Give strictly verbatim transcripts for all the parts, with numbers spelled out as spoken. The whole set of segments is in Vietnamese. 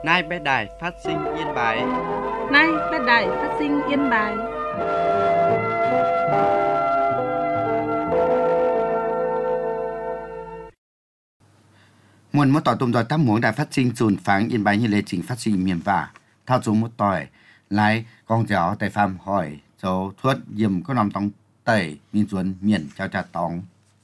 Nay bé đài phát sinh Yên Bái. Nay bé đài phát sinh Yên Bái. Muốn một tỏi tôm tỏi tam muỗng đài phát sinh dùn pháng Yên Bái như lệ trình phát sinh miền vả. Thao dùng một tỏi lái con giáo tại phạm hỏi dấu thuất dìm có nằm tông tẩy miền duẩn miền chào trà tóng.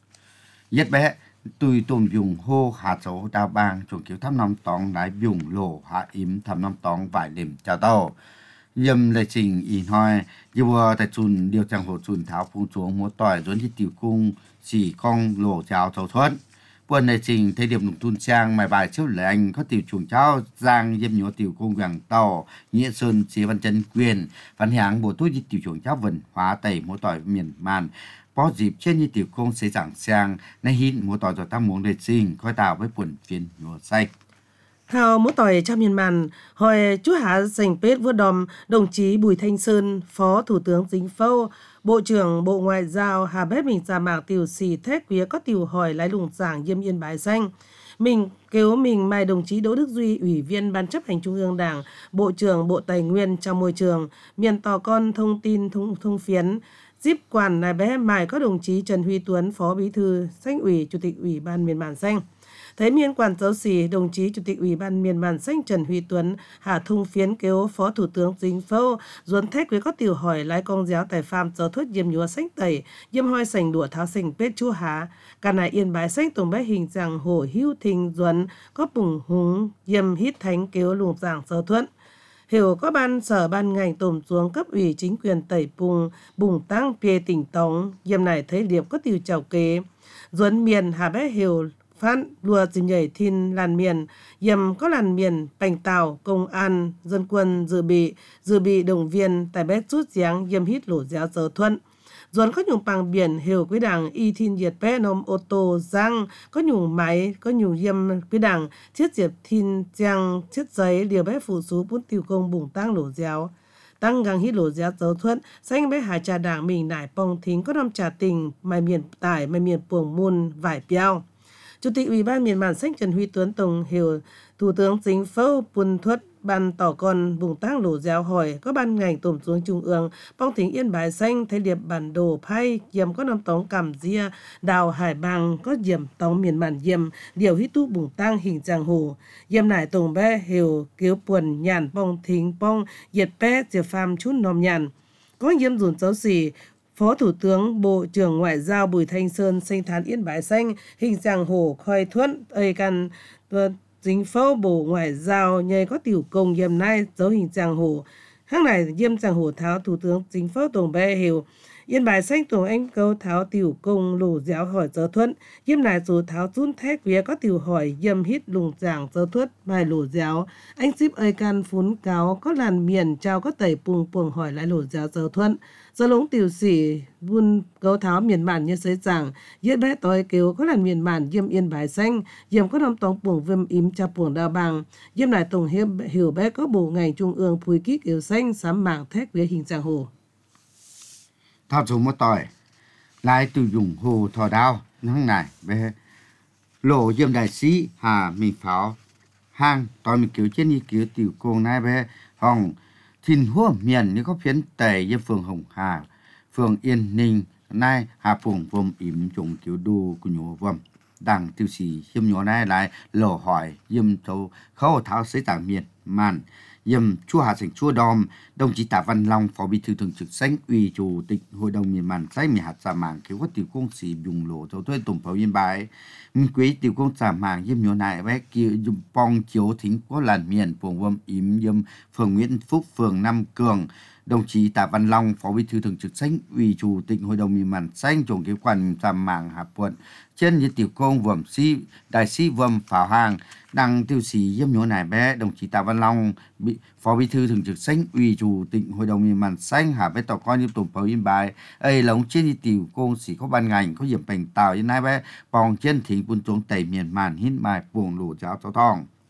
Yết bé tùy tùm dùng hô hạ dấu đào bang chuồng kiểu thăm năm tóng lái dùng lỗ hạ ím thăm năm tóng vải liềm chào tàu. Dìm lệ trình ý hỏi dù vừa tại chùn điều trang hồ chùn tháo phung xuống một tỏi duẩn thì tiểu cung chỉ con lỗ chào dấu thuất. Buồn này trình thời điểm lùng tuôn trang mài bài chiếu lệ anh có tiểu chuồng cháu giang dêm nhớ tiểu cung vàng tàu nghĩa sơn chế văn chân quyền văn hạng bộ túi như tiểu chuồng cháu vần hóa tẩy mỗi tỏi miền màn có dịp trên như tiểu cung sẽ giảng sang nay hin mỗi tỏi rồi tăng muốn lệ trình coi tạo với buồn phiền nhổ say. Thao mỗi tỏi trong miền màn hỏi chú Hà Sành Pết Vua Đòm đồng chí Bùi Thanh Sơn Phó Thủ tướng Chính phủ Bộ trưởng Bộ Ngoại giao Hà Bếp mình ra mạng tiểu xì thét quý có tiểu hỏi lái lùng giảng Yêm Yên Bái Xanh. Mình kêu mình mời đồng chí Đỗ Đức Duy, Ủy viên Ban chấp hành Trung ương Đảng, Bộ trưởng Bộ Tài nguyên trong môi trường, miền tò con thông tin thông, thông phiến, díp quản này bé mài có đồng chí Trần Huy Tuấn, Phó Bí thư Xanh ủy, Chủ tịch Ủy ban miền Màn Xanh. Thấy miền quản giáo xì, đồng chí Chủ tịch Ủy ban miền Màn Xanh Trần Huy Tuấn hạ thung phiến kêu Phó Thủ tướng Chính phủ duẩn thách với có tiểu hỏi lái con giáo tài phạm giáo thuất diêm nhúa xanh tẩy, diêm hoi sành đùa tháo sành pết chu há. Cả này Yên Bái Xanh tổng bé hình dạng hổ hưu thình duẩn có bùng húng diêm hít thánh kêu lùng giảng giáo thuất. Hiểu có ban sở ban ngành tổm xuống cấp ủy chính quyền tẩy bùng bùng tăng bia tỉnh tống, diêm này thấy điệp có tiểu chào kế. Duẩn miền hà bé hiểu phát đùa dìm nhảy thiên làn miền, dìm có làn miền, bành tàu, công an, dân quân, dự bị, dự bị đồng viên, tài bét rút giáng, dìm hít lỗ giáo giờ thuận. Duẩn có nhung bằng biển, hiểu quý đảng, y thiên diệt bé nôm ô tô, giang, có nhung máy, có nhung dìm quý đảng, thiết diệt thiên giang, thiết giấy, điều bé phụ số bút tiêu công bùng tăng lỗ giáo. Tăng găng hít lỗ giáo dấu thuận, xanh bé hà trà đảng mình nải bong thính có năm trà tình, mai miền tải, mai miền puồng muôn, vải piao. Chủ tịch Ủy ban miền Màn Xanh Trần Huy Tuấn Tổng hiểu Thủ tướng Chính phủ Bùn Thuất ban tỏ con vùng tăng lỗ giáo hỏi có ban ngành tổm xuống trung ương bong thính Yên Bái Xanh thay điệp bản đồ phay diệm có năm tống cảm dia đào hải bang có diệm tống miền Màn diệm điều hít tu bùng tăng hình giang hồ diệm nải tổng bé hiểu kiếu buồn nhàn bong thính bong diệt bé diệp phàm chút nòm nhàn có diệm dùn giáo xì. Phó Thủ tướng Bộ trưởng Ngoại giao Bùi Thanh Sơn sinh thán Yên Bái Xanh hình dạng hổ khoi thuẫn ơi căn Chính phủ Bộ Ngoại giao nhờ có tiểu công yếm nay dấu hình dạng hổ hang này yếm dạng hổ tháo Thủ tướng Chính phủ tổng bé hiểu Yên Bái Xanh tổng anh câu tháo tiểu công lỗ giáo hỏi giáo thuẫn yếm này số tháo run thét vía có tiểu hỏi yếm hít lùng giảng giáo thuất bài lỗ giáo anh ship ơi can phún cáo có làn miền trao có tẩy puồng puồng hỏi lại lỗ giáo giáo thuẫn do lũng tiểu sĩ vun câu tháo miền bản như sấy giảng yết bé tối kêu có làn miền bản yếm Yên Bái Xanh yếm có năm tông puồng viêm ím cha puồng đào bằng yếm này tổng hiệp hiểu bé có bộ ngành trung ương phùi kích kiểu xanh sám mạng thét với hình dạng hồ. Thao dùng một tỏi lái từ dùng hồ thò đao nắng này về lộ diêm đại sĩ hà mình pháo hang tỏi mình kiểu trên như kiểu tiểu cung này về hòng thìn hua miền như có phiến tề như phường Hồng Hà phường Yên Ninh nay hà phường vùng ỉm trùng kiểu đu của nhổ vầm đằng tiêu sĩ hiêm nhổ này lại lộ hỏi diêm châu khâu tháo sấy tảng miền màn diêm chua hà thành chua đom đồng chí Tạ Văn Long Phó Bí thư Thường trực Xanh ủy Chủ tịch Hội đồng miền Màn Xanh miền hạt giả mảng kiểu có tiểu công sĩ dùng lộ cho tôi tổng pháo Yên Bái mình quý tiểu công giả mảng diêm nhổ này bé kia dùng bong chiếu thính có làn miền phường vâm ím diêm phường Nguyễn Phúc phường Nam Cường đồng chí Tạ Văn Long Phó Bí thư Thường trực Xanh ủy Chủ tịch Hội đồng miền Màn Xanh trồng kế quan giả mảng hạ quận trên như tiểu công vầm si đại sĩ vầm pháo hàng đăng tiêu sĩ diêm nhổ này bé đồng chí Tạ Văn Long bị Phó Bí thư Thường trực Xanh ủy Chủ tịch Hội đồng miền Màn Xanh hạ bé tàu con như tổng pháo Yên Bái ấy lóng trên như tiểu công sĩ có ban ngành có điểm bành tàu như này bé bong trên thính quân xuống tẩy miền màn hít bài buồng lỗ giáo giáo thong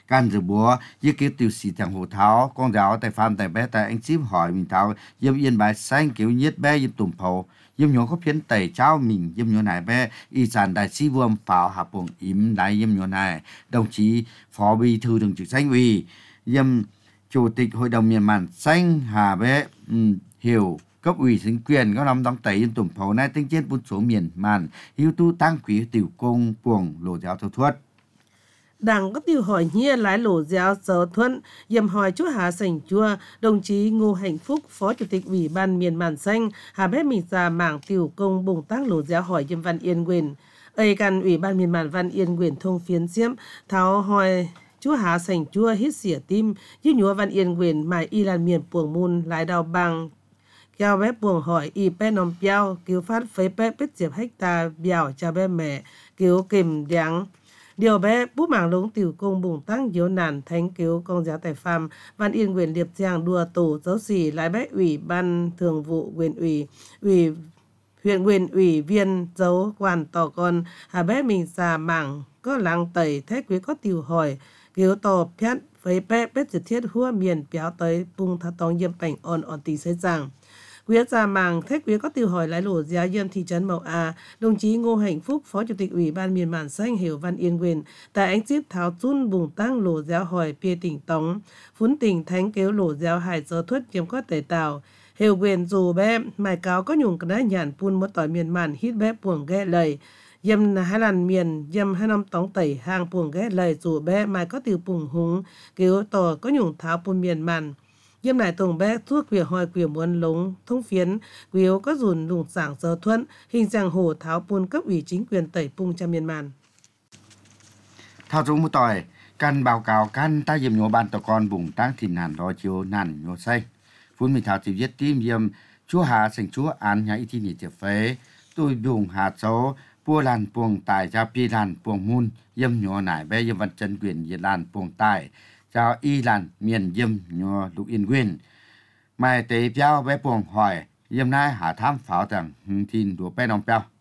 can dự búa với kiểu tiểu sĩ thằng hồ tháo con giáo tại farm tại bé tại anh chip hỏi mình tháo dâm yên bài xanh kiểu nhiệt bé dâm tùm phầu dâm nhỏ có phiến tẩy trao mình dâm nhỏ này bé y sản đại sĩ vương pháo hạ buồng ím đại dâm nhỏ này đồng chí phó bí thư thường trực Xanh ủy dâm chủ tịch hội đồng miền màn xanh hà bé um, hiểu cấp ủy chính quyền có làm đóng tẩy dâm tùm phầu này tinh trên buôn số miền màn hiếu tu tăng quý tiểu công buồng lộ giáo thâu thuất. Đảng có tiêu hỏi nhia lái lỗ giáo sở thuận dầm hỏi chúa Hà Sành Chua, đồng chí Ngô Hạnh Phúc, Phó Chủ tịch Ủy ban Miền Màn Xanh, Hà Bếp Mình Già Mảng Tiểu Công Bùng Tác Lỗ giáo hỏi dầm Văn Yên Quyền. Ây căn Ủy ban Miền Màn Văn Yên Quyền thông phiến xiêm, tháo hỏi chúa Hà Sành Chua hít xỉa tim, giúp nhúa Văn Yên Quyền mài y lan miền puồng môn lái đào bằng. Kéo bé buồng hỏi y bé nòm piao, cứu phát phế bé bít diệp hecta biào cho bé mẹ, cứu kìm đáng. Điều bé bút mảng lống tiểu công bùng tăng yếu nản thánh cứu công giáo tại phàm Văn Yên Quyền liệp giang đùa tổ giáo sĩ lái bé ủy ban thường vụ quyền ủy ủy huyện quyền ủy viên dấu quan tỏ con hà bé mình xà mảng có làng tẩy thế quý có tiểu hỏi cứu tỏ phét với bé bết dịch thiết hua miền béo tới bung thà tông yêm cảnh on on tỷ xây giang. Quý già màng thế quý có tiêu hỏi lái lỗ giáo dân thị trấn Mậu A, đồng chí Ngô Hạnh Phúc, Phó Chủ tịch Ủy ban Miền Màn Xanh hiểu Văn Yên Quyền, tại ánh chip tháo chun bùng tăng lỗ giáo hỏi bia tỉnh Tống, phún tỉnh thánh kéo lỗ giáo hải giờ thuất kiếm có tẩy tàu. Hiểu quyền dù bé, mài cáo có nhung cái nhàn pun một tỏi miền màn hít bé buồng ghé lời. Dâm hai lần miền, dâm hai năm tống tẩy hàng buồng ghé lời dù bé mài có tiêu bùng húng, kéo tỏ có nhung tháo pun miền màn. Dâm này tổng bé thuốc quỷ hỏi quỷ muốn lống thông phiến quỷ có dùn lùng sảng giờ thuận hình dạng hồ tháo buôn cấp ủy chính quyền tẩy pung cho miền màn. Thao chúng một tỏi căn báo cáo căn ta dìm nhổ ban tờ con vùng tăng thìn hàn đó chiều nàn nhổ say phun mình thảo chịu giết tim dìm chúa hà thành chúa án nhà y thi nhị tiệp phế tôi dùng hạt số bua làn buồng tài ra pi làn buồng mun dìm nhổ nải bé dìm văn chân quyền dìm làn buồng tài chào y làn miền dâm nhô lục yên quyền mai tế piao bé buồng hỏi dâm nai hạ tham pháo rằng thìn đùa bé nòng piao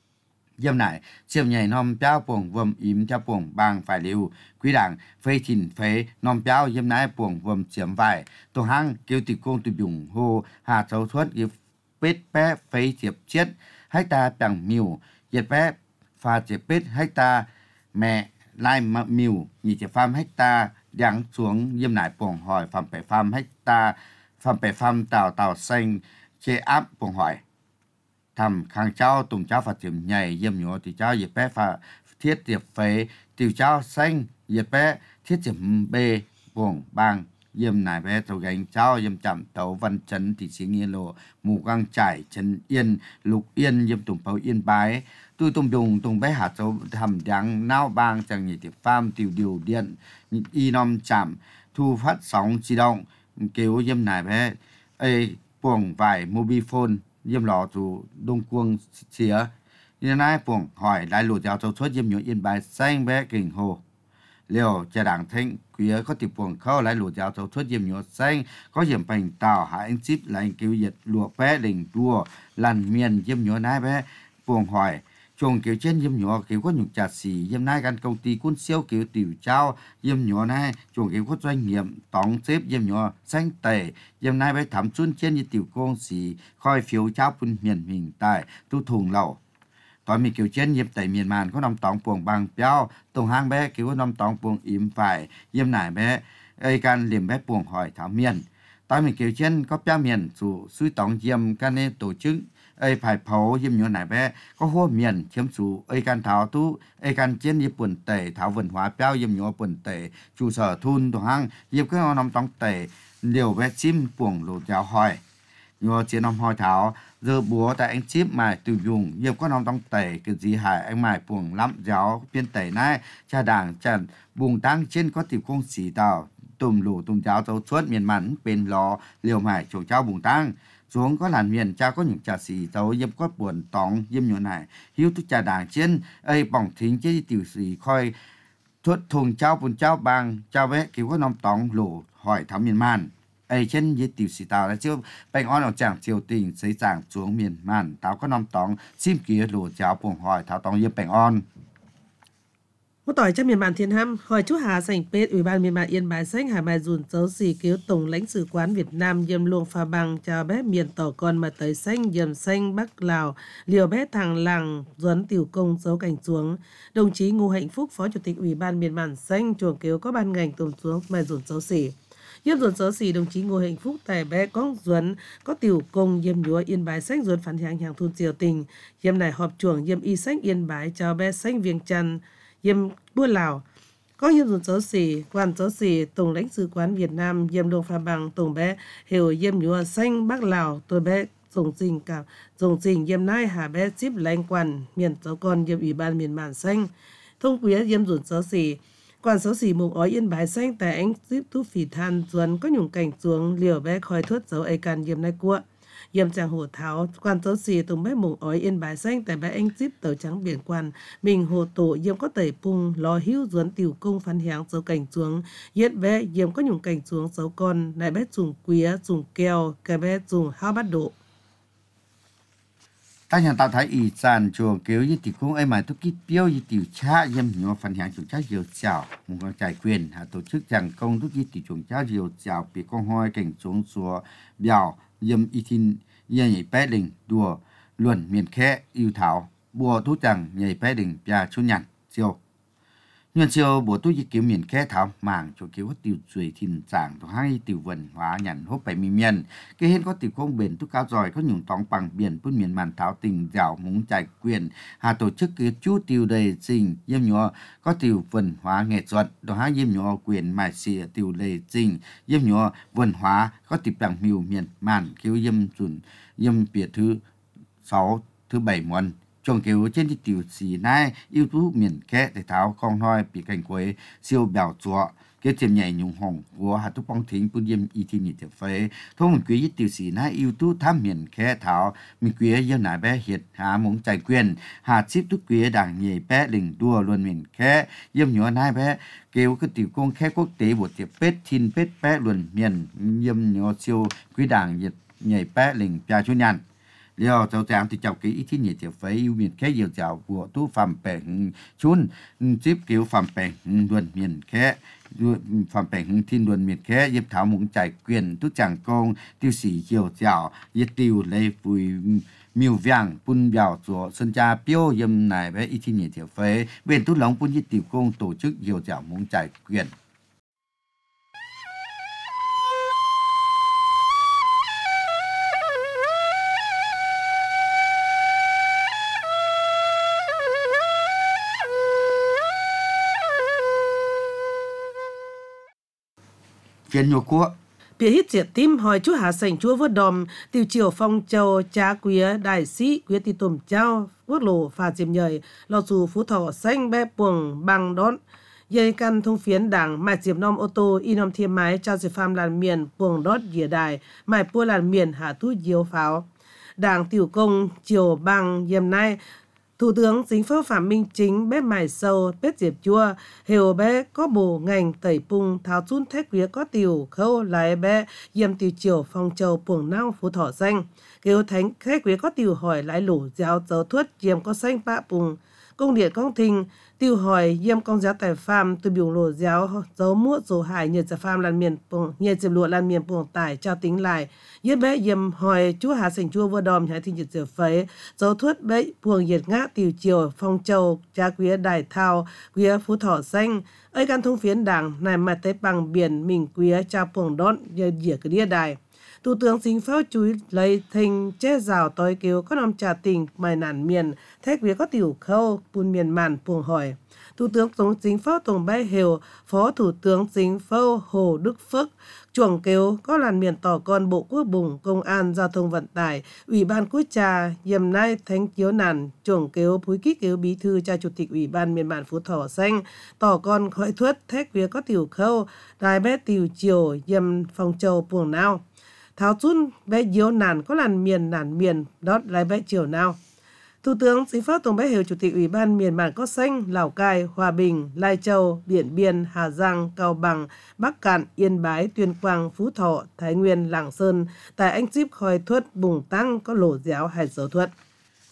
dâm này siêu nhảy nòng piao buồng vầm im cho buồng bang phải liu quý đảng phê thìn phê nòng piao dâm nai buồng vầm chiếm vải tổ hang kêu tịch công tụi dùng hô hạ châu thuất yêu bết bé phê chiếp chết hách ta bằng miu diệt bé pha chiếp bết hách ta mẹ lai miu nhị chiếp pham hách ta đắng xuống dâm nải buồng hỏi phạm bể pham hecta phạm bể pham tàu tàu xanh chế áp buồng hỏi thầm khang cháu tùng cháu phát triển nhảy dâm nhổ thì cháu dịp bé phá thiết tiệp phế tiểu cháu xanh dịp bé thiết điểm bê buồng bang dâm nải bé tàu gánh cháu dâm chậm tàu văn chấn thì xí nghĩa lộ mù quang trải chân yên lục yên dâm tùng bầu yên bái tôi tùng dùng tùng bé hạt dấu thầm đắng nao bang chẳng nhị tiệp pham tiểu điều điện y nom chạm thu phát sóng di động kêu dâm này bé ấy buồng vải mobile dâm lọ chủ đông quân xía như này buồng hỏi lại lụt giáo châu suốt dâm nhựa yên bài xanh bé kinh hồ liều cha đảng thanh quý có tiệp buồng khâu lại lụt giáo châu suốt dâm nhựa xanh có dâm bành tàu hạ anh chip lại kêu nhiệt lụa bé đỉnh đua lần miền dâm nhựa này bé buồng hỏi chồng kiểu trên dâm nhỏ kiểu có nhục trà xỉ dâm nay gan công ty quân siêu kiểu tiểu trao dâm nhỏ này chồng kiểu có doanh nghiệp tổng xếp dâm nhỏ xanh tẩy dâm nay bé thắm xuân trên như tiểu công xỉ khoi phiếu trao quân miền mình tại tu thùng lẩu tỏi mình kiểu trên dâm tẩy miền màn có nằm tổng buồng bằng béo tổng hang bé kiểu có nằm tổng buồng im phải dâm nải bé ơi can liềm bé buồng hỏi thảo miền tỏi mình kiểu trên có béo miền chủ suy tổng dâm can nên tổ chức ấy phải phổ dâm nhựa này bé có hô miền chiếm chủ ấy can thảo tu ấy can trên dịp buồn tệ thảo文化标dâm nhựa buồn tệ chủ sở thun tổ hang dịp cái nằm trong tệ điều bé chim buồng lụt giáo hỏi nhựa chỉ nằm hỏi thảo giờ búa tại anh chip mài từ dùng dịp có nằm trong tệ cái gì hại anh mài buồng lắm giáo biên tệ này cha đảng trần buồng tăng trên có tìm không xỉ tàu tùm lù tùm giáo châu suốt miền mắn bên lò liều mài chỗ trao buồng tăng xuống có làn miền cha có những trà xì tàu dâm có buồn tòng dâm nhựa này hiếu tu trà đảng trên ấy bỏng thính chế tiểu xì khoi thuất thùng trao bùn trao bang trao bé kiểu có nòng tòng lù hỏi thám miền man ấy trên với tiểu xì tàu là chưa bánh on ở chẳng triều tình xây giảng xuống miền man tàu có nòng tòng sim kia lù trao buồn hỏi thảo tòng dâm bánh on Một tỏi trong miền Bản Thiên Ham, hỏi chú Hà Sành Pết, Ủy ban miền Bản Yên Bái Xanh Hải Bài Dùn Dấu Xì Cứu Tổng lãnh sự quán Việt Nam Dâm Luông Pha Bằng chào bé miền tỏ con mà tới xanh dầm xanh Bắc Lào, liều bé thằng làng Duấn Tiểu Công dấu cảnh xuống. Đồng chí Ngô Hạnh Phúc, Phó Chủ tịch Ủy ban miền Bản Xanh chuồng cứu có ban ngành tồn xuống bài dùn dấu xỉ. Yêm dồn sớ xì đồng chí Ngô Hạnh Phúc tại bé có Duấn có tiểu công yêm nhúa Yên Bái Xanh Duấn phản hàng hàng thôn triều tình. Yêm này họp chuồng yêm y xanh Yên Bái chào bé xanh Viêng Chăn yêm bua Lào. Có yêm dồn sớ xì quan sớ xì tổng lãnh sự quán Việt Nam yêm Luông Pha Bằng tổng bé hiểu yêm nhúa xanh Bắc Lào tôi bé dùng trình cả dùng trình yêm nai hà bé ship lãnh quan miền cháu con yêm Ủy ban miền Bản Xanh thông quý yêm dồn sớ xì quan số xì mùng ói Yên Bái Xanh tại anh giúp thu phỉ than Duấn có nhung cảnh xuống liều bé khói thuốc dấu ai can yêm nai cua yêm chàng hồ tháo quan số xì tùng bé mùng ói Yên Bái Xanh tại bé anh giúp tàu trắng biển quan mình hồ tổ yêm có tẩy pung lò hữu Duấn tiểu công phán héo dấu cảnh xuống yết bé yêm có nhung cảnh xuống dấu con lại bé dùng quía dùng keo cái bé dùng hao bát độ. Ta nhận tạo thái ý sản chuồng kéo như tiểu công ấy mà tôi kít biểu như tiểu cha yếm nhỏ phần hàng chuồng cha diều chảo một con trải quyền hạ tổ chức chẳng công tôi kít tiểu chuồng cha diều chảo bị con hoi cảnh xuống xóa biểu yếm y tin yếm nhảy bé đình đùa luận miền khẽ yêu thảo bùa tú chẳng nhảy bé đình bia chú nhằn siêu nhân siêu bộ tôi kiểu miền khẽ thảo mảng cho kiểu tiểu chuối thìn chẳng to hai tiểu vần hóa nhằn hốt bảy mi miền cái hên có tiểu công bền tôi cao giỏi có nhung tòng bằng biển bún miền màn thảo tình dạo muốn trải quyền hà tổ chức cái chú tiểu đầy trình yếm nhỏ có tiểu vần hóa nghệ thuật đó hai yếm nhỏ quyền mài xìa tiểu đầy trình yếm nhỏ vần hóa có tiểu bằng miêu miền màn kiểu yếm chuẩn yếm biệt thứ sáu thứ bảy môn chuồng kéo trênที่tiểuสีnày yêu tú miền khẽ để tháo con hoi bị cảnh quế siêu bèo chúa cái chìm nhảy nhung hồng của hạt thuốc bong thính bún yếm y thi nhị tiểu phế thông mình quý tiểuสีnày yêu tú tham miền khẽ tháo mình quý yêu nải bé hiệt há muốn chạy quyền hạt ship tú quý đảng nhảy bé đỉnh đua luôn miền khẽ yếm nhỏ nai bé kêu cái tiểu công khẽ quốc tế bộ tiệp pết thiên pết bé luôn miền yếm nhỏ siêu quý đảng nhiệt nhảy bé đỉnh bia chú nhàn liều cháu chàng thì chào kỹ ít nhất thì phải yêu miền khé yêu chào của tu phạm bèn chun tiếp kiểu phạm bèn luận miền khé phạm bèn thiên luận miền khé giúp thảo muốn chạy quyền tu chàng công tiêu sĩ yêu chào yết tiêu lấy vui miêu vàng bún bèo cho sân cha biểu yếm này với ít nhất thì phải bên tu lòng bún yết tiêu công tổ chức yêu chào muốn chạy quyền. Phiên nhô cua Phía hít diệt tim hỏi chú Hà Sành chúa vớt đòm tiêu chiều phong châu cha quý đại sĩ quý tì tùm trao quốc lộ phà diệm nhời lò dù phú thọ xanh bé buồng bằng đón dây căn thông phiến đảng mài diệm nom ô tô y nom thiêm máy trao diệp phàm làn miền buồng đót dìa đài mài pua làn miền hạ tú diêu pháo đảng tiểu công chiều bằng dìm nay Thủ tướng Chính phủ Phạm Minh Chính bé mài sâu bếp diệp chua hiểu bé có bộ ngành tẩy pung tháo chun thét quý có tiểu khâu lại bé yếm tiểu chiều phong châu buồng nao phú thọ xanh kêu thánh thét quý có tiểu hỏi lại lũ giáo dấu thuất yếm có xanh bạ pung công điện công thình tiêu hỏi yếm công giáo tài phàm từ biểu lộ giáo dấu muốt dấu hải nhiệt giải phàm lan miền buồng nhiệt diệp lụa lan miền buồng tải trao tính lại yếm bé yếm hỏi chú Hà Sành chua vừa đòm hải thi nhiệt diệp phấy dấu thuất bé buồng nhiệt ngã tiểu chiều phong châu cha quý đại thao quý phú thọ xanh ấy căn thông phiến đảng này mà tới bằng biển mình quý cha buồng đón giờ dĩa cái đĩa đài. Thủ tướng Chính phủ chú lấy thình chế rào tối kêu có nằm trà tình mài nản miền thách quý có tiểu khâu bùn miền màn buồng hỏi. Thủ tướng Tổng Chính phủ Tổng Bay Hiểu Phó Thủ tướng Chính phủ Hồ Đức Phước chuồng kêu có làn miền tỏ con Bộ Quốc bùng Công an Giao thông Vận tải Ủy ban Quốc trà yểm nay thánh chiếu nản chuồng kêu phúi kích kêu bí thư cha chủ tịch Ủy ban miền bản Phú Thọ xanh tỏ con khởi thuất thách quý có tiểu khâu đài bé tiểu chiều yểm phong châu buồng nào tháo chun bé diếu nản có làn miền nản miền đót lại bé chiều nào. Thủ tướng Chính phủ Tổng Bé Hiểu Chủ tịch Ủy ban miền bản có xanh Lào Cai, Hòa Bình, Lai Châu, Điện Biên, Hà Giang, Cao Bằng, Bắc Cạn, Yên Bái, Tuyên Quang, Phú Thọ, Thái Nguyên, Lạng Sơn tại anh ship khói thuất bùng tăng có lỗ déo hay dấu thuất.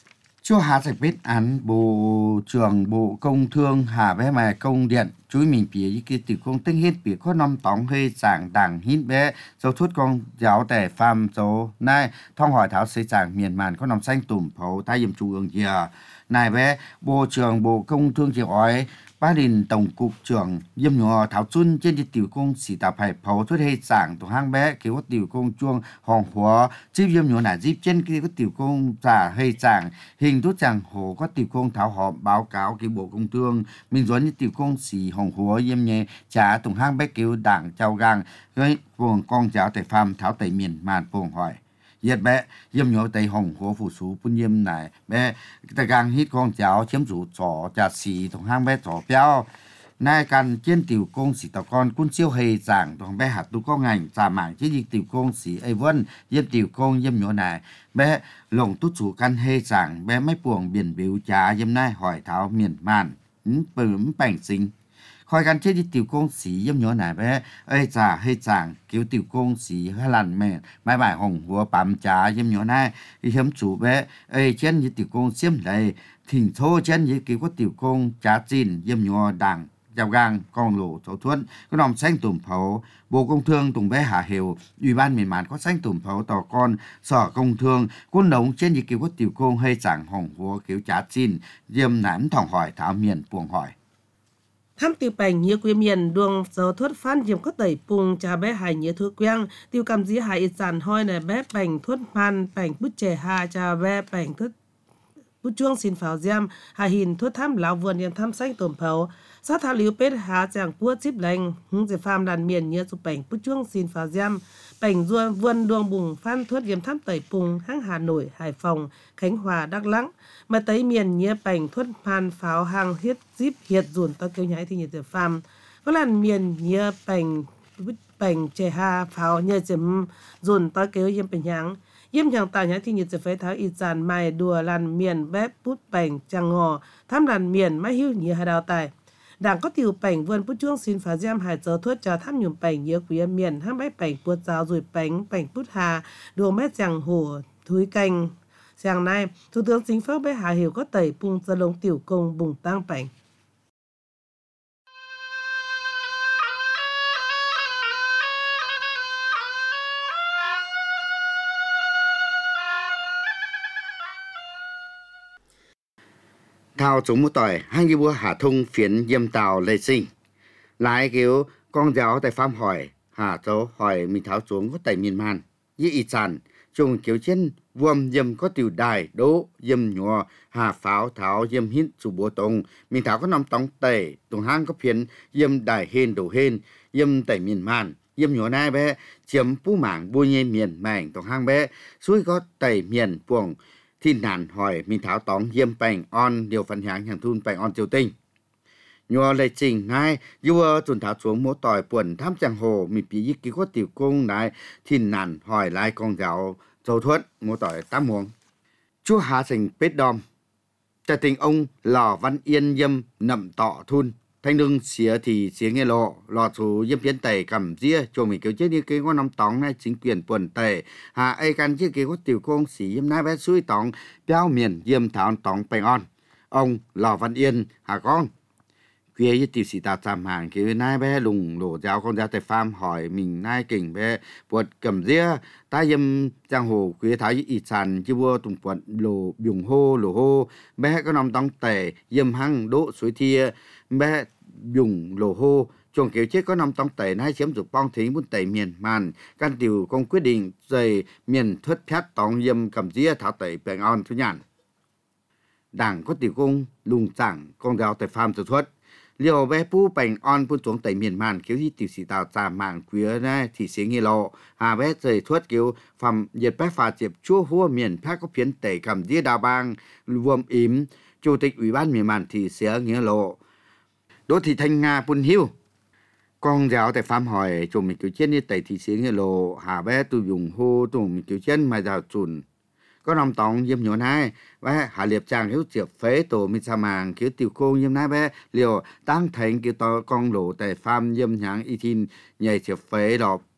Chúa Hà Sạch biết án Bộ trưởng Bộ Công Thương Hà bé mà công điện chúi mình phía ý kia tiểu công tinh hết phía có năm tóng hơi giảng đảng hít bé dấu thuốc con giáo tẻ phàm dấu này thông hỏi tháo xây giảng miền màn có nằm xanh tùm phấu tai dầm trung ương dìa này bé Bộ trưởng Bộ Công Thương chiều ói Ba đình Tổng cục trưởng Diêm nhỏ thảo xuân trên đi tiểu công sĩ tạp hải phấu thuốc hay giảng tổ hang bé kiểu có tiểu công chuông hòn hóa chip diêm nhỏ nả dip trên kia có tiểu công giả hay giảng hình thuốc giảng hồ có tiểu công thảo họp báo cáo cái Bộ Công Thương mình dẫn như tiểu công sĩ hòn hóa diêm nhẹ trả tổng hang bé kiểu đảng trao gang với vùng con giáo tại phàm thảo tại miền màn vùng hỏi Yết bé, yếm nhớ tay hồng của phụ sú bún yếm này, bé, ta gang hít con cháu chiếm chủ trò trà xì thùng hang bé trò béo. Nay cần trên tiểu công sĩ tàu con quân siêu hề giảng thùng bé hạt tu có ngành giả mạng chế dịch tiểu công sĩ ấy vân, yếm tiểu công yếm nhớ này, bé, lồng tút chủ căn hề giảng, bé mấy buồng biển biểu trà yếm nay hỏi tháo miền màn, bửm bảnh sinh. Khỏiกันเช่นที่ติวกงสีเยี่ยมย้อนหนาไปเอ้ยจ่าให้จ่างเกี่ยวติวกงสีให้ลันแม่ไม้บ่ายหงหัวปั๊มจ่าเยี่ยมย้อนให้ที่เห็นจูไปเอ้ยเช่นที่ติวกงเสียมใดถิ่งโทเช่นที่เกี่ยวกับติวกงจ่าจีนเยี่ยมย้อนดังเจ้าgang con lỗ thấu thuẫn có nòng xanh tùm phấu Bộ Công Thương tùng bé Hà Hiệu Ủy ban miền màn có xanh tùm phấu tò con Sở Công Thương quân nóng trên gì kiểu có tiểu công hay chẳng hồng hùa kiểu trả chín diêm nản thòng hỏi thảo miền buồng hỏi Tham tiêu bành nhiều quy miền đường dấu thuốc phan diệm có tẩy bùng trà bé hải nhớ thuốc quang tiêu cầm dĩ hải ít giản hoi này bé bành thuốc phan bành bút trẻ hà trà bé bành thuốc bút chuông xin pháo diam hà hình thuốc tham lão vườnยังtham xanh tổm pháo sát thảo liu pết hà chàng bút chip lành hướng về phàm đàn miền nhớ chụp bành bút chuông xin pháo diam bành ruộng vườn đường bùng phan thuốc diệm tham tẩy bùng hang Hà Nội Hải Phòng Khánh Hòa Đắk Lắk mà tới miền nhớ bành thuốc phan pháo hàng hiết zip hiệt dùn tao kêu nhái thì nhiệt từ phàm có lần miền nhớ bành bành trẻ hà pháo nhớ chấm dùn tao kêu yếm bành nháng yếm nhàng tao nhái thì nhiệt từ phế tháo ít dàn mài đùa lần miền bếp bút bành chàng ngò tham lần miền mai hiu nhớ hà đào tài đảng có tiểu bành vườn bút chuông xin phá giam hải giờ thuốc cho tham nhùm bành nhớ quý miền hang bách bành bút giáo rồi bánh bành bút hà đồ mét chàng hồ thúi canh sáng nay Thủ tướng Chính phủ bé Hà Hiệu có tẩy bùng ra lông tiểu công bùng tăng bành thao chúng một tỏi hai cái búa hà thung phiến diêm tàu lệ sinh lái kiểu con giáo tại farm hỏi hà cháu hỏi mình tháo xuống có tẩy miền man như ít sàn chung kiểu trên vuông diêm có tiểu đài đố diêm nhỏ hà pháo tháo diêm hít chủ búa tông mình tháo có nằm tông tẩy tông hang có phiến diêm đài hên đổ hên diêm tẩy miền man diêm nhỏ này bé chiếm pu mảng bùi nhê miền mảng tông hang bé suối có tẩy miền buồng thì nản hỏi mình tháo tóng diêm bành on điều phần hàng hàng thun bành on triều tinh nhờ lệ trình này vua tuần tháo xuống mỗi tỏi buồn tham chẳng hồ mình bị ký có tiểu công này thì nản hỏi lại con giáo dầu thuận mỗi tỏi tám muống chúa hà sình bết đom trả tình ông lò văn yên diêm nậm tọ thun thanh đương xía thì xía nghe lộ lò số diêm biến tẩy cầm dĩa cho mình kiểu chết như cái con năm tóng này chính quyền buồn tẩy hà ai căn chứ cái có tiểu công sĩ diêm nai bé suối tóng béo miền diêm thảo tóng bành on ông lò văn yên hà con kia với tiểu sĩ ta làm hàng kia nai bé lùng đổ giáo con ra tại farm hỏi mình nai kỉnh bé buồn cầm dĩa ta diêm giang hồ kia thái ít sàn chứ vua tùng buồn lồ biùng hô lồ hô bé có năm tóng tẩy diêm hăng đỗ suối thia bé dùng lồ hô chuồng kiểu chết có năm tông tẩy nay chiếm dục bong thính muốn tẩy miền màn can tiểu công quyết định dày miền thất phét tòng yêm cầm dĩa thảo tẩy bèn on thứ nhàn đảng có tiểu công lùng chẳng con giáo tại farm tự xuất liều bé pu bèn on pu xuống tẩy miền màn kiểu gì tiểu sĩ tàu trà mạng quía này thì xí nghe lộ hà bé dày thuất kiểu phẩm nhiệt bé phà chịp chua hua miền phát có phiến tẩy cầm dĩa đào bang vuông ím chủ tịch ủy ban miền màn thì xé nghe lộ Đỗ Thị Thanh Nga Pun Hiu con giáo tại farm hỏi chồng mình kiểu trên như tẩy thị xí nghe lộ hà bé tu dùng hô tu mình kiểu trên mà giáo chuẩn có nằm tòng diêm nhốn hai bé hà liệp chàng hiếu chiệp phế tổ mình sa màng kiểu tiểu cô diêm nai bé liều tăng thành kiểu to con lộ tại farm diêm nháng y tin nhảy chiệp phế đọc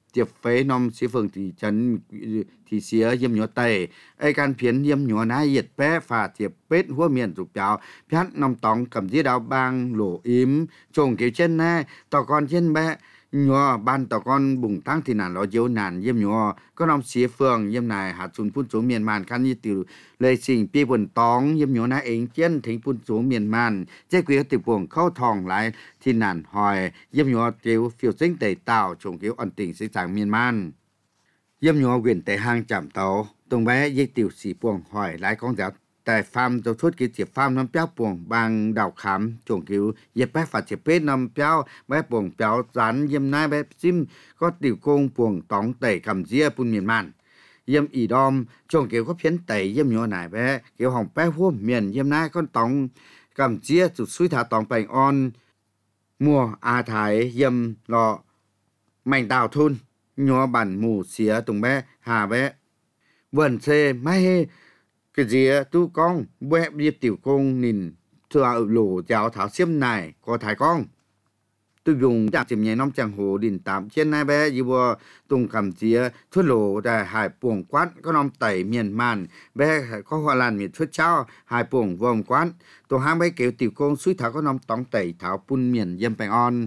tiệp phế nông sĩ phường thị trấn thị xía yếm nhỏ tây ai can phiến yếm nhỏ ná nhiệt bé phà tiệp bết hua miền dục giáo phiát nông tòng cầm dĩa đào bang lỗ im trồng kiểu chân nè tỏ con chân bé nhỏ ban tỏ con bùng tăng thì nản lo dấu nản yếm nhỏ có nông sĩ phường yếm này hạt xuân phun xuống miền màn khăn như từ lời trình pi buồn tóng yếm nhỏ ná ếng chân thính phun xuống miền màn chế quý tiệp buồn khâu thòng lại thì nản hỏi yếm nhỏ tiêu phiêu sinh tẩy tạo trồng kiểu ẩn tình sinh sản miền man yếm nhỏ quyền tẩy hang chạm tàu tung bé dây tiểu sĩ buồn hỏi lại con giáo tại farm cho suốt cái chiếc farm năm béo buồn bằng đào khám trồng kiểu dẹp bé phát chiếc bếp năm béo bé buồn béo rán yếm nai bé sim có tiểu công buồn tóng tẩy cầm dĩa bún miền man yếm ỉ đom trồng kiểu có phiến tẩy yếm nhỏ này bé kiểu hỏng bé hua miền yếm nai con tóng cầm dĩa tụt suy thả tóng bành on mùa a thái yếm lọ mảnh đào thun nhỏ bản mù xía tùng bé hà bé vườn xê mai cái gì tu con bé biết tiểu công nhìn thưa lỗ giáo thảo xiêm này có thái con tôi dùngจากจิมใหญ่น้ำจังโหดินตามเช่นนายแบ้ยีบัวตรงคำเจียทั่วโลได้หายป่วงกวนก็น้ำไต่เมียนมันแบ้ก็หัวลานมีทั่วเช้าหายป่วงวมกวนตัวห้างใบเกี่ยวtiểu công suy thảo cóน้ำตองไต่thảoปุ่นเมียนเยี่ยมแปงออน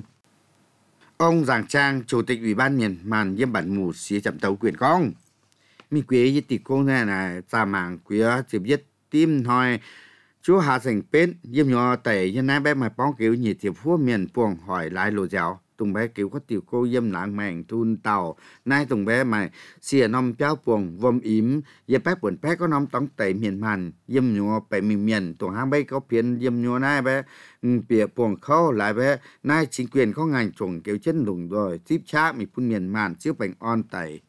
ông Giàng Trang chủ tịch ủy ban miền màn ยี่ยมbản mù xía chậm tàu quyền con mi quếยี่tiểu công này là ra mạng quế chỉ biết tim thôi chú hạ thành bên yếm nhỏ tẩy như nãy bé mà bóng kiểu nhiệt thiệp phú miền buồn hỏi lại lộ dạo tùng bé kiểu có tiểu cô yếm lãng mèn thun tàu nay tùng bé mà xìa nông béo buồn vôm ím yếm bé buồn bé có nông tống tẩy miền màn yếm nhỏ bảy miền miền tùng hang bé có phiền yếm nhỏ nay bé bìa buồn khâu lại bé nay chính quyền có ngành trồng kiểu chân lùng rồi tiếp chá mi phun miền màn chiếu bánh on tẩy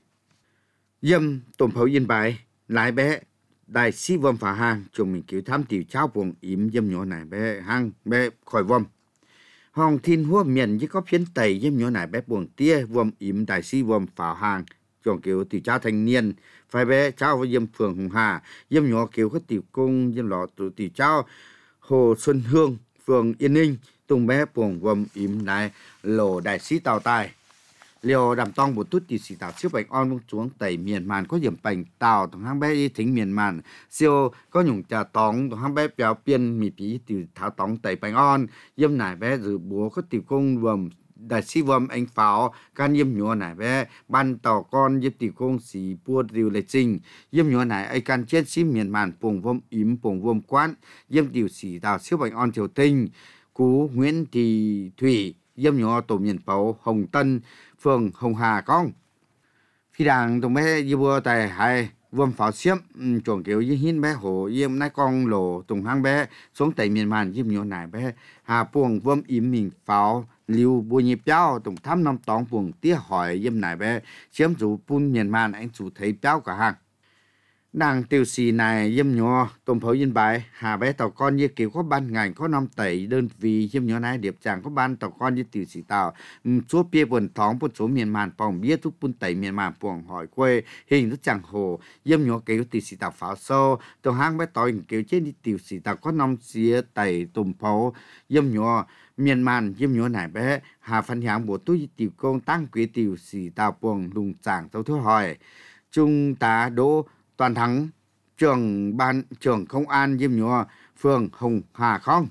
yếm tùng phấu yên bài lại bé đại sĩ vâm phá hang chúng mình cứu tham tiểu trao buồn ím yếm nhỏ này bé hang bé khỏi vâm hong thiên hua miền chỉ có phiến tây yếm nhỏ này bé buồn tia vâm ím đại sĩ vâm phá hang chọn kiểu tiểu trao thanh niên phải bé trao với yếm phường hùng hà yếm nhỏ kiểu có tiểu công yếm lọ tiểu tiểu trao hồ xuân hương phường yên ninh tung bé buồn vâm ím này lồ đại sĩ tàu tài liều đàm tông một chút thì xì tàu siêu bánh on xuống tẩy miền màn có điểm bánh tàu tổng hang bé đi thính miền màn siêu có nhung trà tóng tổng hang bé béo biên mì bí từ tháo tóng tẩy bánh on yếm nải bé dự búa có tiểu công vườm đại sĩ vườm anh pháo can yếm nhỏ nải bé ban tàu con yếm tiểu công xì bua điều lệ trình yếm nhỏ nải ai can chết xí miền màn pùng vôm ím pùng vôm quán yếm tiểu xì tàu siêu bánh on triều tinh cú Nguyễn Thị Thủy yếm nhỏ tổ miền Pấu Hồng Tân phường Hồng Hà con phi đàng tụi bé đi bua tại hai vườn pháo xiêm chuồng kiểu như hin bé hồ yếm nai con lồ tùng hang bé xuống tại miền màn yếm nhỏ nải bé hà buồng vườn im mình pháo liu bùi nhịp béo tùng thăm năm tóng buồng tía hỏi yếm nải bé chiếm chủ pun miền màn anh chủ thấy béo cả hàng nàng tiêu xì này yếm nhỏ tôm pháo yên bài hà bé tàu con như kiểu có ban ngành có năm tẩy đơn vị yếm nhỏ này điệp chàng có ban tàu con như tiêu xì tàu số bia buồn thóng một số miền màn phòng bia thuốc bún tẩy miền màn buồng hỏi quê hình thức chẳng hồ yếm nhỏ kiểu tiêu xì tàu pháo sâu tàu hang bé tàu kiểu trên đi tiêu xì tàu có năm xía tẩy tôm pháo yếm nhỏ miền màn yếm nhỏ này bé hà phân hạng bộ túi tiêu công tăng quý tiêu xì tàu buồng lùng chàng tàu thứ hỏi trung tá đỗ toàn thắng trưởng ban trưởng công an yếm nhỏ phường Hồng Hà không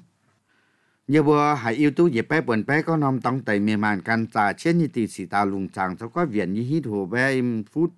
như vừa hãy yêu tú dịp bé buồn bé có nông tông tẩy miền màn can trà trên như tỷ sĩ tàu lùng chàng cho có viện như hít hồ bé im phút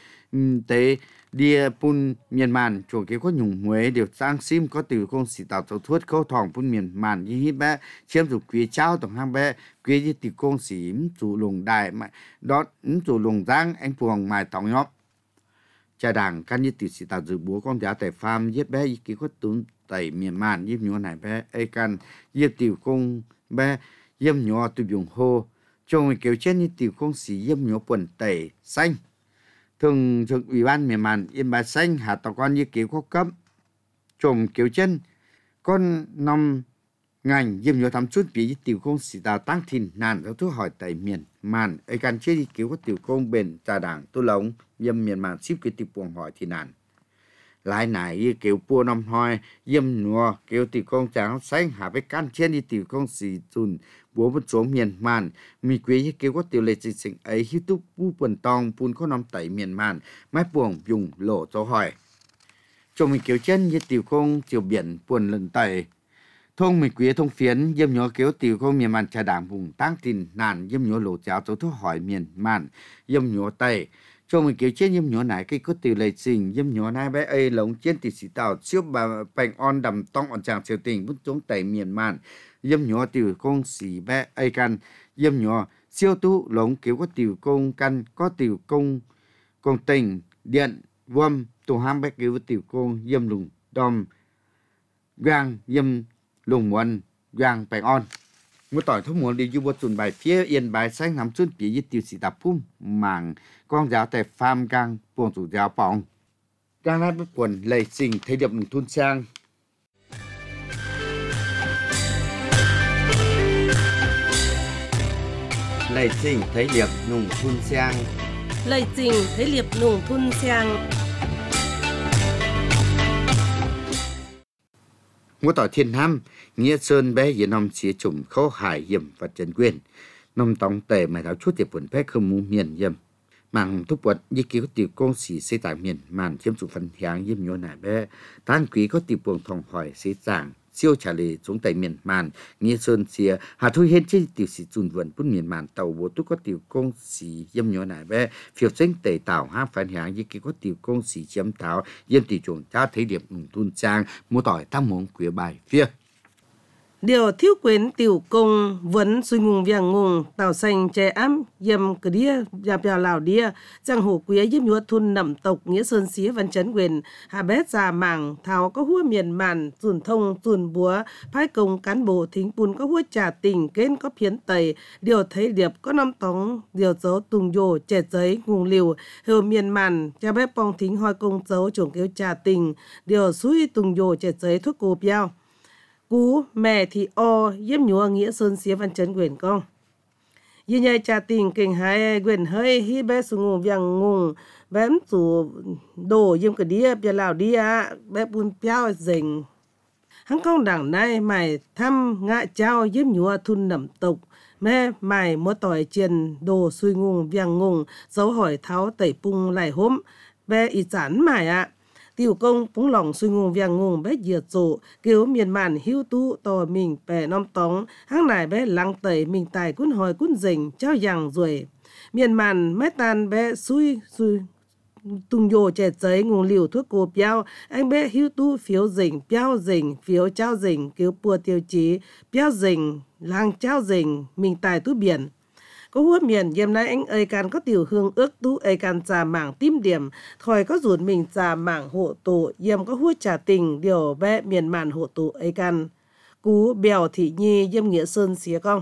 tế địa pun miền màn chuồng kiểu có nhung huế điều sang sim có từ công sĩ tàu cho thuốc câu thòng pun miền màn như hít bé chiếm dục quý trao tổng hang bé quý như từ công sĩ chủ lùng đại mà đó chủ lùng giang anh phường mài tổng nhóc cha đảng căn như tiểu sĩ tàu dự búa con giá tại farm giết bé ký có tướng tẩy miền màn yếm nhỏ này bé ai căn yếm tiểu công bé yếm nhỏ từ dùng hô trông kiểu trên như tiểu công sĩ yếm nhỏ quần tẩy xanh thường trực ủy ban miền màn yếm bài xanh hạ tàu con như kiểu có cấp trồng kiểu trên con năm ngành yếm nhỏ thắm chút vì tiểu công sĩ tàu tăng thìn nàn theo thuốc hỏi tẩy miền màn ai căn chế như kiểu có tiểu công bền cha đảng tu lống yếm miền màn ship cái tiểu buồng hỏi thì nàn lại nãy kiểu bùa nằm hoi yếm nhua kiểu tiểu công trắng xanh hạ với can trên đi tiểu công xì chun búa một chỗ miền màn mi quý kiểu có tiểu lệ chính sinh ấy hít túc bu bần tòng bùn có nằm tẩy miền màn mái buồng dùng lộ cho hỏi cho mình kiểu chân như tiểu công chiều biển buồn lần tẩy thông mình quý thông phiến yếm nhua kiểu tiểu công miền màn trà đảng vùng tăng tin nàn yếm nhua lộ cháo cho thuốc hỏi miền màn yếm nhua tẩy cho mình kiểu trên yếm nhua này cái có tiểu lệ trình yếm nhua này bé ấy lống trên tỷ sĩ tàu chiếu bà bành on đầm tông on chàng chiều tình bút chống tẩy miền màn yếm nhua tiểu công sĩ bé ấy căn yếm nhua siêu tu lống kiểu có tiểu công căn có tiểu công công tình điện vâm tổ ham bé kiểu tiểu công yếm lùng đom gang yếm lùng muôn gang bành on một tỏi thông muốn đi du bột chuẩn bài phía yên bài sáng nắm xuân phía y tiêu sĩ tập phum mảng con giáo tại farm gang buồn chủ giáo phòng gang lại bất quần lầy sinh thấy điệp nông thôn sang lầy sinh thấy điệp nông thôn sang Lầy trình thấy liệp nùng thun sang. một tỏi thiên nam nghĩa sơn bé yên nông chia chủng khâu hải hiểm và trần quyền nông tòng tề mà tháo chút tiệp quần bé không mu miền hiểm mảng thúc vật như kiểu tiểu công sĩ xây tại miền màn chiếm chủ phần hiáng yếm nhua nải bé tan quý có tiểu buồng thòng hỏi xây giảng siêu trả lời xuống tại miền màn nghĩa sơn xìa hà thui hết trên tiểu sĩ chun vườn bún miền màn tàu bố túc có tiểu công sĩ yếm nhua nải bé phiêu sinh tề tảo ha phần hiáng như kiểu có tiểu công sĩ chiếm tháo yếm tiểu chuồng cha thấy điểm nùng thun trang mua tỏi tam mong quý bài phía Điều thiếu quyến tiểu công vấn suy ngùng viang ngùng tàu xanh trẻ ám yếm cờ đĩa dạp dào lào đĩa giang hồ quý yếm nhua thun nẩm tộc nghĩa sơn xía văn chấn quyền hà bét già mảng tháo có hua miền màn dùn thông dùn búa phái công cán bộ thính bùn có hua trả tình kên có phiến tẩy điều thấy điệp có năm tóng điều dấu tùng dồ trẻ giấy ngùng liều hều miền màn cha bét bong thính hoi công dấu chuồng kêu trả tình điều suy tùng dồ trẻ giấy thuốc cô piao cú mẹ thì o yếm nhua nghĩa sơn xía văn chấn quyền công như nhai trà tình kinh hai quyền hơi hi bé sung ngùng viang ngùng bém chủ đồ yếm cái đĩa bia lào đĩa bé bún piao dình hắn công đảng này mày thăm ngạ trao yếm nhua thun nẩm tộc mẹ mày mua tỏi chiên đồ suy ngùng viang ngùng dấu hỏi tháo tẩy pung lại hôm bé ý chán mày ạ tiểu công cũng lòng suy ngùng viang ngùng bé diệt dụ kiểu miền màn hiu tu tò mình bè nom tóng hang này bé lăng tẩy mình tài cún hồi cún dình trao giang rồi miền màn mét tan bé suy suy tung dồ trẻ giấy ngùng liều thuốc cô piao anh bé hiu tu phiếu dình piao dình phiếu trao dình kiểu bùa tiêu chí piao dình lang trao dình mình tài tu biển có hua miền yếm nay anh ấy can có tiểu hương ước tu ấy can trà mảng tim điểm thòi có rụt mình trà mảng hộ tổ yếm có hua trả tình điều bé miền màn hộ tổ ấy can cú bèo thị nhi yếm nghĩa sơn xía công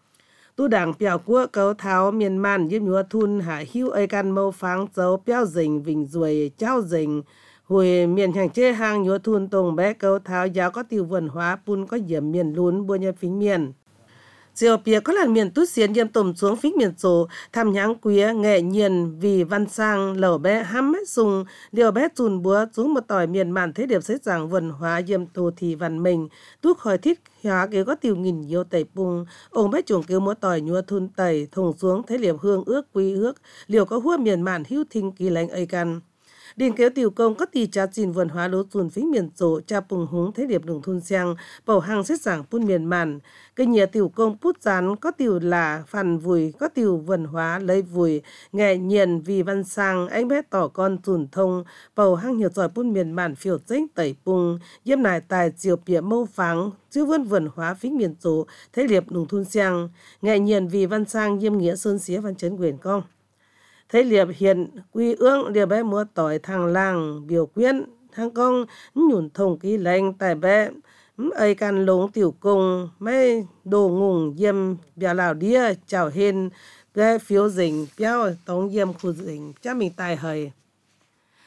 tu đảng bèo cua cấu tháo miền màn yếm nhua thun hạ hiu ấy can mâu pháng dấu bèo dình vinh ruồi trao dình hồi miền hàng chê hàng nhua thun tùng bé cấu tháo giáo có tiểu vườn hóa pun có yếm miền lún bua nhà phính miền Diều bìa có lần miền tút xiên yếm tùm xuống phích miền sổ tham nháng quý nghệ nhiên vì văn sang lẩu bé hăm mét sùng liều bé chùn búa xuống một tỏi miền màn thế điệp xếp giảng vần hóa yếm thù thì văn mình tuốc khỏi thiết hóa kế có tiểu nghìn nhiều tẩy bùng ổng bé chuồng kêu múa tỏi nhua thun tẩy thùng xuống thế liệp hương ước quý ước liều có hua miền màn hữu thinh kỳ lánh ấy căn điền kéo tiểu công có tỷ trà chín vườn hóa lúa chùn phí miền sổ cha bùng húng thế điệp đường thun sang bầu hàng xếp giảng phun miền màn cây nhựa tiểu công pút rán có tiểu là phàn vùi có tiểu vườn hóa lấy vùi nghệ nhiên vì văn sang anh bé tỏ con chùn thông bầu hàng nhiều giỏi phun miền màn phiểu danh tẩy bùng yếm nải tài diều bìa mâu pháng chữ vườn vườn hóa phí miền sổ thế điệp đường thun sang nghệ nhiên vì văn sang yếm nghĩa sơn xía văn chấn quyền công thấy liệp hiện quy ương liệp bé múa tỏi thằng làng biểu quyến thằng công nhủn thông ký lệnh tại bé ấy can lống tiểu công mấy đồ ngùng yếm bia lào đĩa chào hên bé phiếu dình béo tống yếm khu dình cha mình tài hời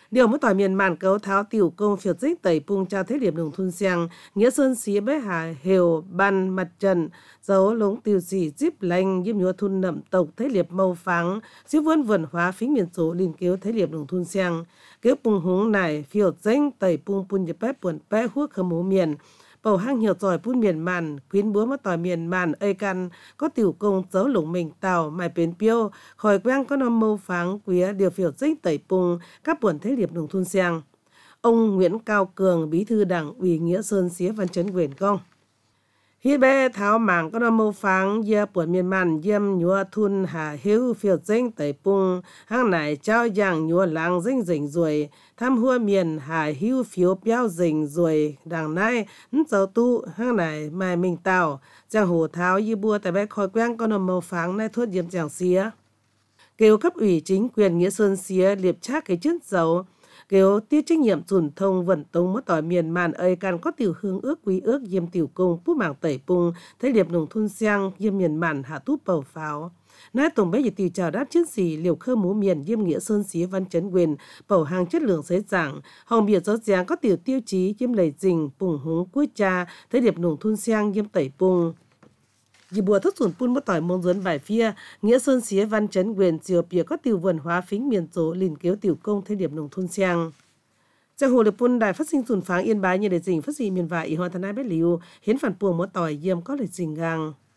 Điều mỗi tỏi miền màn cấu tháo tiểu công phiệt dích tẩy pung cho thế điểm đồng thun xiang, nghĩa sơn xía bế hà hều ban mặt trần, dấu lống tiêu xỉ díp lành diêm nhúa thun nậm tộc thế liệp mâu pháng, diếp vươn vườn hóa phính miền số liên kiếu thế liệp đồng thun xiang. Kiếu pung húng này phiệt danh tẩy pung pun dịp bếp buồn bế huốc khâm hú miền. Bầu hang nhiều giỏi pun miền màn, quyến búa mất tỏi miền màn ơi căn, có tiểu công dấu lủng mình tàu, mài bến piêu, khỏi quang có năm mâu pháng, quía điều phiểu dích tẩy pung, các buồn thế liệp đồng thun xiang. Ông Nguyễn Cao Cường, bí thư đảng ủy Nghĩa Sơn xía văn chấn quyền công. Hi bê tháo mảng có năm mâu pháng, dìa buồn miền màn diêm nhúa thun hà hiếu phiểu dích tẩy pung, hang này trao giang nhúa làng dinh dình rồi, tham hua miền hà hiếu phiếu béo dình rồi, đằng này, dấu tu, hang này mài mình tàu, giang hồ tháo y bua tại bê khói quang có năm mâu pháng này thuốc diêm giang xía. Kêu cấp ủy chính quyền Nghĩa Sơn xía liệp trác cái chức dấu, kêu tiết trách nhiệm dùn thông vận tông mất tỏi miền màn ơi can có tiểu hương ước quý ước diêm tiểu công bút mảng tẩy pung thấy liệp nồng thun xiang diêm miền màn hạ túp bầu pháo. Nái tổng bấy giờ tiểu chào đáp chiến sĩ liều khơ mú miền diêm Nghĩa Sơn xía văn chấn quyền bầu hàng chất lượng giấy giảng hồng biệt rõ ràng có tiểu tiêu chí diêm lầy dình pùng húng cuối cha thấy liệp nồng thun xiang diêm tẩy pung. Dì bùa thất sủn pun mất tỏi mông dẫn bài phía, Nghĩa Sơn xía văn chấn quyền diều bìa có tiểu vườn hóa phính miền số liền kéo tiểu công thay điểm nông thôn xiang. Trang hồ liệp pun đài phát sinh sủn pháng yên bái như để dình phát sinh miền vải y hoa thân ai bét liu, hiến phản puồng mất tỏi diêm có lịch dình gang.